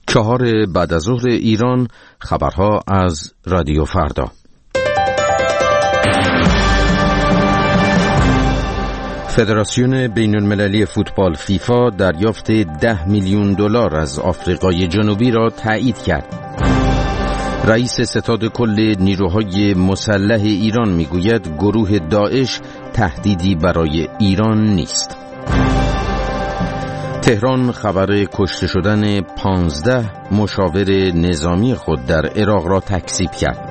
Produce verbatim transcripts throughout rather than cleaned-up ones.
چهار بعد از ظهر ایران، خبرها از رادیو فردا. فدراسیون بین المللی فوتبال فیفا دریافت ده میلیون دلار از آفریقای جنوبی را تایید کرد. رئیس ستاد کل نیروهای مسلح ایران میگوید گروه داعش تهدیدی برای ایران نیست. تهران خبر کشته شدن پانزده مشاور نظامی خود در عراق را تکذیب کرد.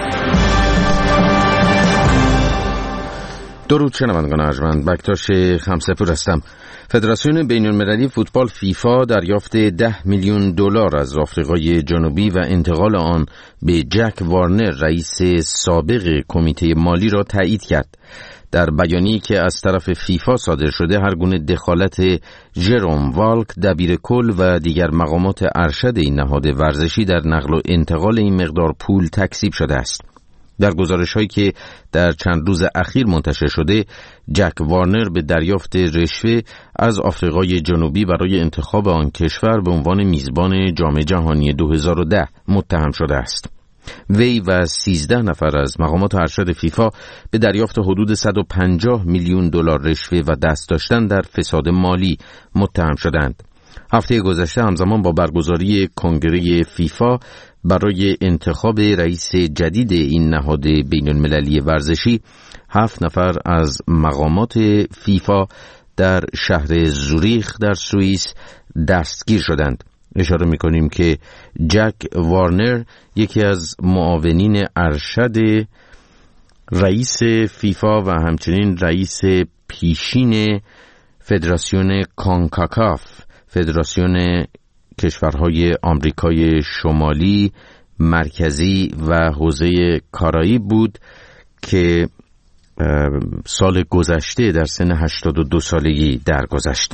درود شنوندگان ارجمند، بکتاش خمسه‌پور هستم. فدراسیون بین المللی فوتبال فیفا دریافت ده میلیون دلار از آفریقای جنوبی و انتقال آن به جک وارنر رئیس سابق کمیته مالی را تایید کرد. در بیانیه‌ای که از طرف فیفا صادر شده، هر گونه دخالت ژروم والک دبیر کل و دیگر مقامات ارشد این نهاد ورزشی در نقل و انتقال این مقدار پول تکذیب شده است. در گزارش‌هایی که در چند روز اخیر منتشر شده، جک وارنر به دریافت رشوه از آفریقای جنوبی برای انتخاب آن کشور به عنوان میزبان جام جهانی دو هزار و ده متهم شده است. وی و سیزده نفر از مقامات ارشد فیفا به دریافت حدود صد و پنجاه میلیون دلار رشوه و دست داشتن در فساد مالی متهم شدند. هفته گذشته همزمان با برگزاری کنگره فیفا برای انتخاب رئیس جدید این نهاد بین المللی ورزشی، هفت نفر از مقامات فیفا در شهر زوریخ در سوئیس دستگیر شدند. اشاره می‌کنیم که جک وارنر یکی از معاونین ارشد رئیس فیفا و همچنین رئیس پیشین فدراسیون کانکاکاف، فدراسیون کشورهای آمریکای شمالی، مرکزی و حوزه کارائیب بود که سال گذشته در سن هشتاد و دو سالگی درگذشت.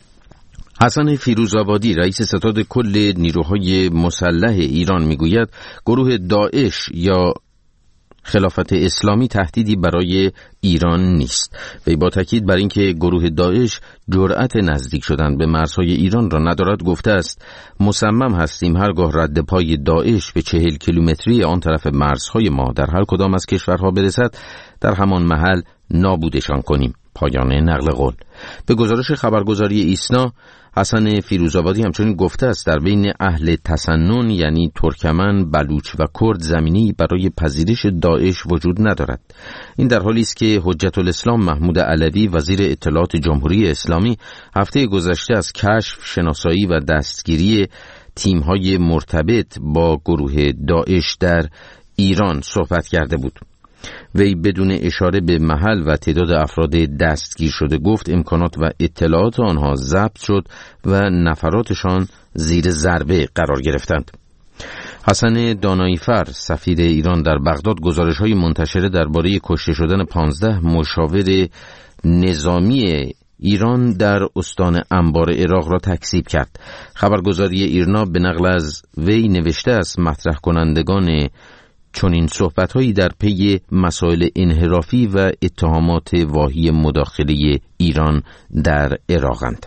حسن فیروزآبادی رئیس ستاد کل نیروهای مسلح ایران میگوید گروه داعش یا خلافت اسلامی تهدیدی برای ایران نیست. وی با تاکید بر اینکه گروه داعش جرأت نزدیک شدن به مرزهای ایران را ندارد گفته است مصمم هستیم هرگاه رد پای داعش به چهل کیلومتری آن طرف مرزهای ما در هر کدام از کشورها برسد در همان محل نابودشان کنیم. پایان نقل قول. به گزارش خبرگزاری ایسنا، حسن فیروزآبادی همچنین گفته است در بین اهل تسنن یعنی ترکمن، بلوچ و کرد زمینی برای پذیرش داعش وجود ندارد. این در حالی است که حجت الاسلام محمود علوی وزیر اطلاعات جمهوری اسلامی هفته گذشته از کشف، شناسایی و دستگیری تیم‌های مرتبط با گروه داعش در ایران صحبت کرده بود. وی بدون اشاره به محل و تعداد افراد دستگیر شده گفت امکانات و اطلاعات آنها ضبط شد و نفراتشان زیر ضربه قرار گرفتند. حسن داناییفر سفیر ایران در بغداد گزارش‌های منتشره درباره کشته شدن پانزده مشاور نظامی ایران در استان انبار عراق را تکذیب کرد. خبرگزاری ایرنا به نقل از وی نوشته است مطرح کنندگان چون این صحبت‌هایی در پی مسائل انحرافی و اتهامات واهی مداخله ایران در عراقند.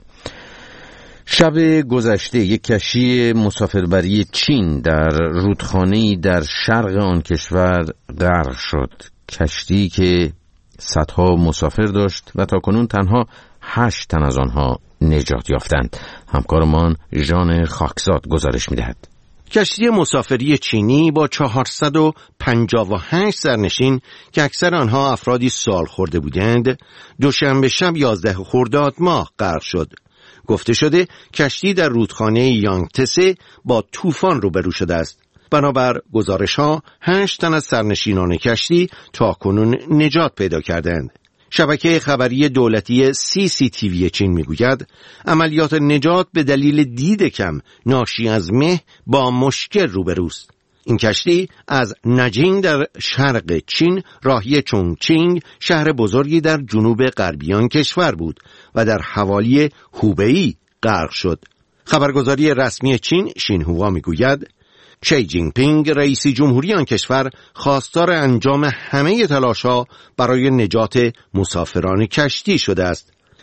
شب گذشته یک کشتی مسافربری چین در رودخانه‌ای در شرق آن کشور غرق شد. کشتی که صدها مسافر داشت و تاکنون تنها هشت تن از آنها نجات یافتند. همکارمان ژان خاکزاد گزارش می‌دهد. کشتی مسافری چینی با چهارصد و پنجاه و هشت سرنشین که اکثر آنها افرادی سال خورده بودند، دوشنبه شب یازده خرداد ماه غرق شد. گفته شده کشتی در رودخانه یانگتسه با طوفان روبرو شده است. بنابر گزارش‌ها هشت تن از سرنشینان کشتی تاکنون نجات پیدا کردند. شبکه خبری دولتی سی سی تی وی چین میگوید عملیات نجات به دلیل دید کم ناشی از مه با مشکل روبروست. این کشتی از نجینگ در شرق چین راهی چونگچینگ، شهر بزرگی در جنوب غربی آن کشور بود و در حوالی هوبئی غرق شد. خبرگزاری رسمی چین شینهوا میگوید شی جین پینگ رئیس جمهوری آن کشور خواستار انجام همه تلاش‌ها برای نجات مسافران کشتی شده است.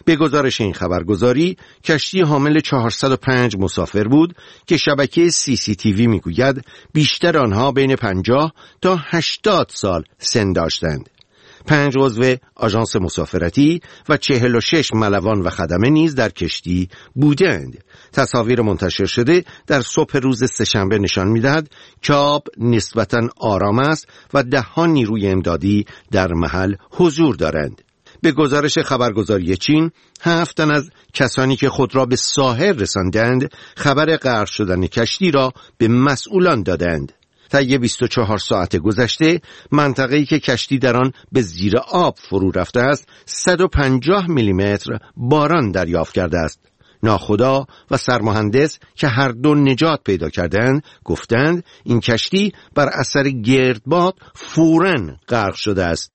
به گزارش این خبرگزاری کشتی حامل چهارصد و پنج مسافر بود که شبکه سی سی تی وی میگوید بیشتر آنها بین پنجاه تا هشتاد سال سن داشتند. پنج عضو آژانس مسافرتی و چهل و شش ملوان و خدمه نیز در کشتی بودند. تصاویر منتشر شده در صبح روز سه‌شنبه نشان می‌دهد که آب نسبتاً آرام است و ده‌ها نیروی امدادی در محل حضور دارند. به گزارش خبرگزاری چین، هفت تن از کسانی که خود را به ساحل رساندند خبر غرق شدن کشتی را به مسئولان دادند. طی بیست و چهار ساعت گذشته منطقه‌ای که کشتی در آن به زیر آب فرو رفته است صد و پنجاه میلیمتر باران دریافت کرده است. ناخدا و سرمهندس که هر دو نجات پیدا کردند گفتند این کشتی بر اثر گردباد فوراً غرق شده است.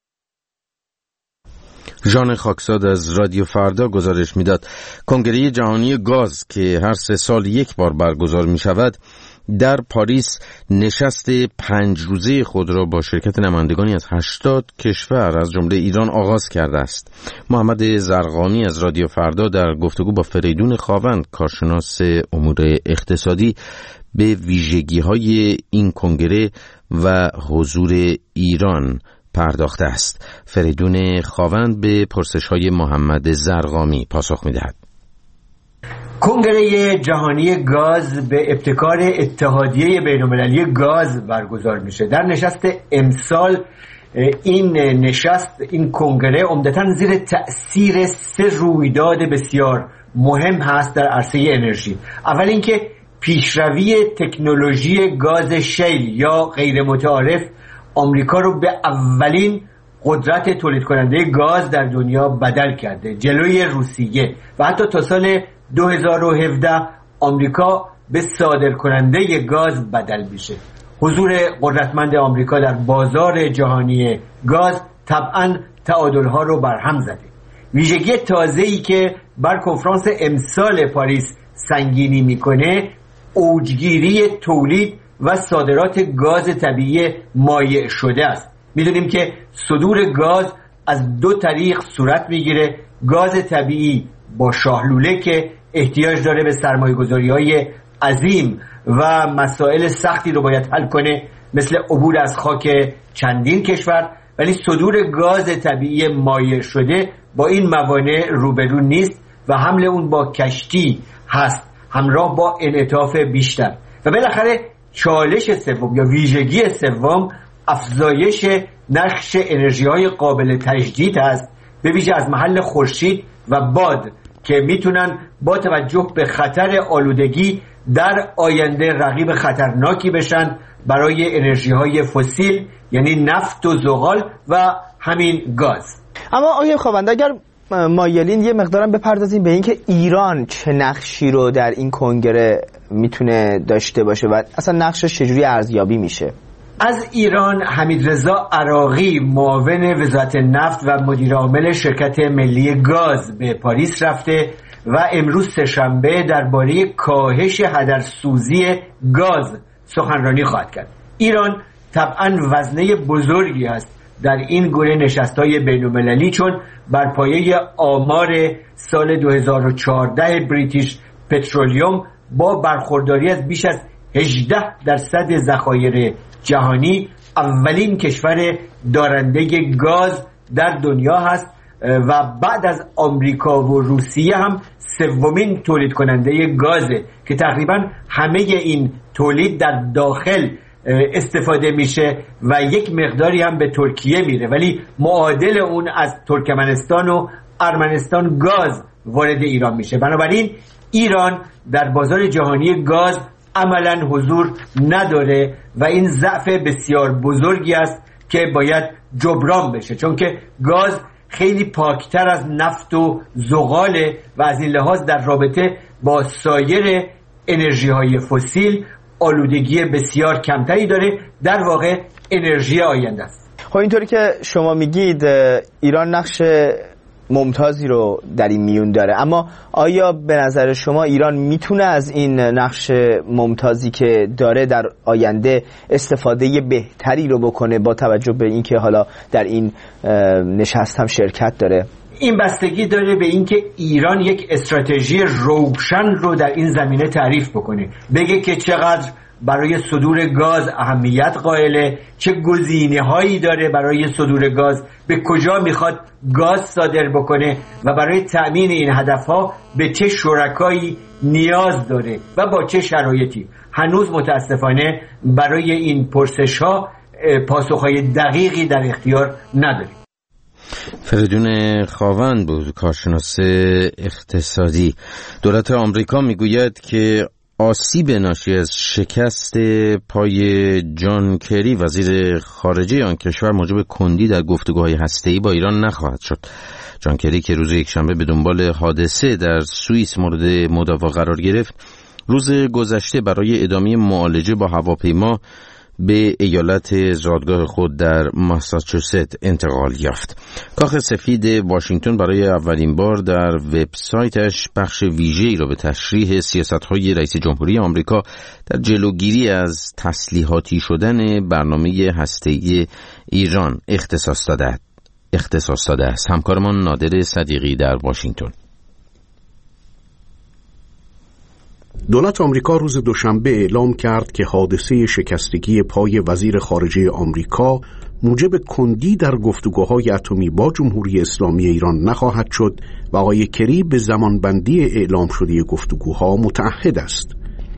ژان خاکزاد از رادیو فردا گزارش میداد کنگره جهانی گاز که هر سه سال یک بار برگزار می شود در پاریس نشست پنج روزه خود را با شرکت نمایندگانی از هشتاد کشور از جمله ایران آغاز کرده است. محمد زرقانی از رادیو فردا در گفتگو با فریدون خاوند کارشناس امور اقتصادی به ویژگی‌های این کنگره و حضور ایران پرداخته است. فریدون خاوند به پرسش‌های محمد زرقانی پاسخ می‌دهد. کنگره جهانی گاز به ابتکار اتحادیه بین‌المللی گاز برگزار میشه. در نشست امسال این نشست این کنگره عمدتاً زیر تأثیر سه رویداد بسیار مهم هست در عرصه انرژی. اول اینکه پیشروی تکنولوژی گاز شیل یا غیر متعارف آمریکا رو به اولین قدرت تولید کننده گاز در دنیا بدل کرده جلوی روسیه و حتی تا سال دو هزار و هفده آمریکا به صادر کننده گاز بدل میشه. حضور قدرتمند آمریکا در بازار جهانی گاز طبعاً تعادل‌ها رو برهم زده. ویژگی تازه‌ای که بر کنفرانس امسال پاریس سنگینی میکنه اوجگیری تولید و صادرات گاز طبیعی مایع شده است. میدونیم که صدور گاز از دو طریق صورت میگیره. گاز طبیعی با شاهلوله که احتیاج داره به سرمایه‌گذاری‌های عظیم و مسائل سختی رو باید حل کنه مثل عبور از خاک چندین کشور، ولی صدور گاز طبیعی مایع شده با این موانع روبرو نیست و حمل اون با کشتی هست همراه با انعطاف بیشتر. و بالاخره چالش سوم یا ویژگی سوم افزایش نقش انرژی‌های قابل تجدید است، به ویژه از محل خورشید و باد که میتونن با توجه به خطر آلودگی در آینده رقیب خطرناکی بشن برای انرژی‌های فسیل، یعنی نفت و زغال و همین گاز. اما آقای خاوند اگر مایلین یه مقدارم بپردازیم به اینکه ایران چه نقشی رو در این کنگره میتونه داشته باشه و اصلا نقشش چجوری ارزیابی میشه. از ایران حمیدرضا عراقی معاون وزارت نفت و مدیر عامل شرکت ملی گاز به پاریس رفته و امروز سه‌شنبه درباره کاهش هدرسوزی گاز سخنرانی خواهد کرد. ایران طبعاً وزنه بزرگی است در این گونه نشست‌های بین‌المللی، چون بر پایه آمار سال دو هزار و چهارده بریتیش پترولیوم با برخورداری از بیش از هجده درصد ذخایر جهانی اولین کشور دارنده گاز در دنیا هست و بعد از آمریکا و روسیه هم سومین تولید کننده گازه که تقریبا همه این تولید در داخل استفاده میشه و یک مقداری هم به ترکیه میره، ولی معادل اون از ترکمنستان و ارمنستان گاز وارد ایران میشه. بنابراین ایران در بازار جهانی گاز عملاً حضور نداره و این ضعف بسیار بزرگی است که باید جبران بشه، چون که گاز خیلی پاکتر از نفت و زغاله و از این لحاظ در رابطه با سایر انرژی‌های فسیل آلودگی بسیار کمتری داره، در واقع انرژی آینده است. خب اینطوری که شما میگید ایران نقش ممتازی رو در این میون داره، اما آیا به نظر شما ایران میتونه از این نقش ممتازی که داره در آینده استفاده بهتری رو بکنه با توجه به اینکه حالا در این نشست هم شرکت داره؟ این بستگی داره به اینکه ایران یک استراتژی روشن رو در این زمینه تعریف بکنه، بگه که چقدر برای صدور گاز اهمیت قائله، چه گزینه‌هایی داره برای صدور گاز، به کجا میخواد گاز صادر بکنه و برای تأمین این هدفها به چه شرکایی نیاز داره و با چه شرایطی. هنوز متاسفانه برای این پرسش‌ها پاسخ‌های دقیقی در اختیار نداریم. فریدون خاوند بود، کارشناس اقتصادی. دولت آمریکا میگوید که آسیب ناشی از شکست پای جان کری وزیر خارجه آن کشور موجب کندی در گفتگوهای هسته‌ای با ایران نخواهد شد. جان کری که روز یکشنبه به دنبال حادثه در سوئیس مورد مداوا قرار گرفت، روز گذشته برای ادامه معالجه با هواپیما به ایالت زادگاه خود در ماساچوست انتقال یافت. کاخ سفید واشنگتن برای اولین بار در وبسایتش بخش ویژه‌ای را به تشریح سیاست‌های رئیس جمهوری آمریکا در جلوگیری از تسلیحاتی شدن برنامه هسته‌ای ایران اختصاص داده اختصاص داده است. همکارمان نادر صدیقی در واشنگتن. دولت آمریکا روز دوشنبه اعلام کرد که حادثه شکستگی پای وزیر خارجه آمریکا موجب کندی در گفتگوهای اتمی با جمهوری اسلامی ایران نخواهد شد و آقای کری به زمانبندی اعلام شده گفتگوها متعهد است.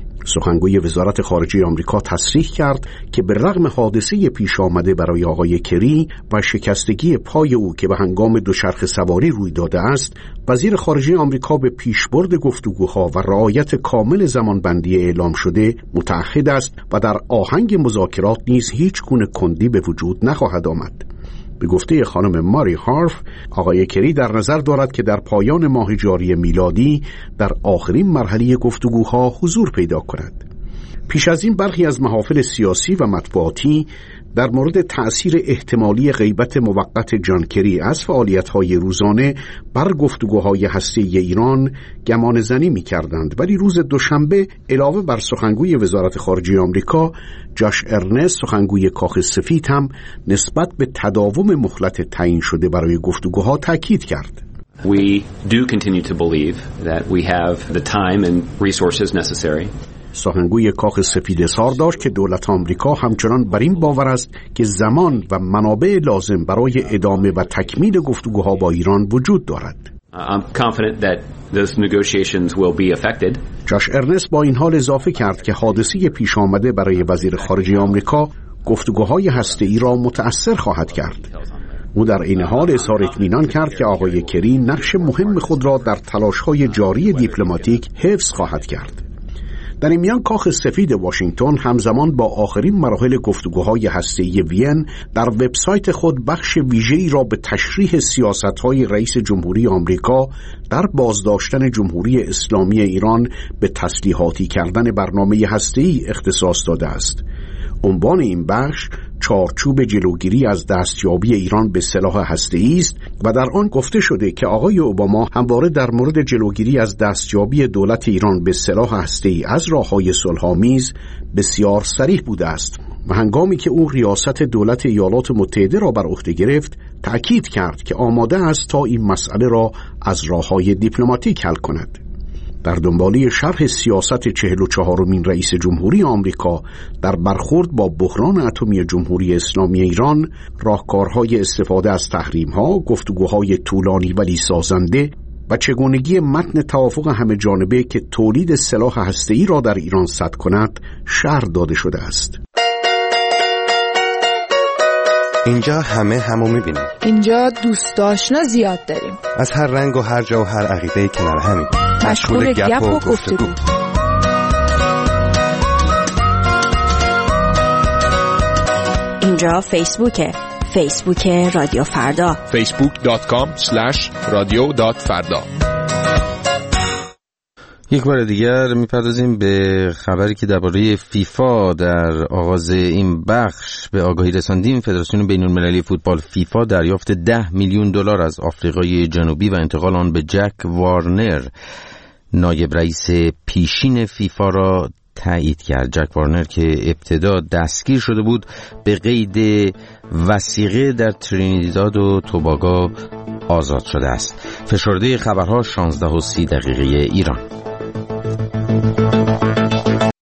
سخنگوی وزارت خارجه آمریکا تصریح کرد که به رغم حادثه پیش آمده برای آقای کری و شکستگی پای او که به هنگام دوچرخه سواری روی داده است، وزیر خارجه آمریکا به پیشبرد گفتگوها و رعایت کامل زمانبندی اعلام شده متعهد است و در آهنگ مذاکرات نیز هیچ گونه کندی به وجود نخواهد آمد. به گفته خانم ماری هارف، آقای کری در نظر دارد که در پایان ماه جاری میلادی در آخرین مرحله گفتگوها حضور پیدا کند. پیش از این برخی از محافل سیاسی و مطبوعاتی در مورد تأثیر احتمالی غیبت موقت جان کری از فعالیت‌های روزانه بر گفتگوهای هسته‌ای ایران گمان زنی می‌کردند، ولی روز دوشنبه علاوه بر سخنگوی وزارت خارجه آمریکا، جاش ارنست سخنگوی کاخ سفید هم نسبت به تداوم مهلت تعیین شده برای گفتگوها تاکید کرد. We do continue to believe that we have the time and resources necessary. سخنگوی کاخ سفید اظهار داشت که دولت آمریکا همچنان بر این باور است که زمان و منابع لازم برای ادامه و تکمیل گفتگوها با ایران وجود دارد. I'm confident that those negotiations will be effected. جاش ارنست با این حال اضافه کرد که حادثه پیش آمده برای وزیر خارجه آمریکا گفتگوهای هسته‌ای را متأثر خواهد کرد. او در این حال اظهار اطمینان کرد که آقای کری نقش مهم خود را در تلاش‌های جاری دیپلماتیک حفظ خواهد کرد. در این میان کاخ سفید واشنگتن همزمان با آخرین مراحل گفتگوهای هسته‌ای وین در وبسایت خود بخش ویژه‌ای را به تشریح سیاست‌های رئیس جمهوری آمریکا در بازداشتن جمهوری اسلامی ایران به تسلیحاتی کردن برنامه هسته‌ای اختصاص داده است. عنوان این بخش چارچوب جلوگیری از دستیابی ایران به سلاح هسته‌ای است و در آن گفته شده که آقای اوباما همواره در مورد جلوگیری از دستیابی دولت ایران به سلاح هسته‌ای از راه‌های صلح‌آمیز بسیار صریح بوده است و هنگامی که او ریاست دولت ایالات متحده را بر عهده گرفت تأکید کرد که آماده است تا این مسئله را از راه‌های دیپلماتیک حل کند. در دنباله شرح سیاست چهل و چهارمین رئیس جمهوری آمریکا در برخورد با بحران اتمی جمهوری اسلامی ایران، راهکارهای استفاده از تحریم‌ها، گفتگوهای طولانی ولی سازنده و چگونگی متن توافق همه جانبه که تولید سلاح هسته‌ای را در ایران سد کند شرح داده شده است. اینجا همه همو میبینیم. اینجا دوست آشنا زیاد داریم. از هر رنگ و هر جا و هر عقیده کنار همیم. مشغول گپ و گفتگو. اینجا فیسبوکه. فیسبوک رادیو فردا. فیسبوک دات کام اسلش رادیو دات فردا. یک بار دیگر میپردازیم به خبری که درباره فیفا در آغاز این بخش به آگاهی رساندیم. فدراسیون بین‌المللی فوتبال فیفا دریافت ده میلیون دلار از آفریقای جنوبی و انتقال آن به جک وارنر نایب رئیس پیشین فیفا را تایید کرد. جک وارنر که ابتدا دستگیر شده بود به قید وثیقه در ترینیداد و توباگو آزاد شده است. فشرده خبرها شانزده و سی دقیقه ایران.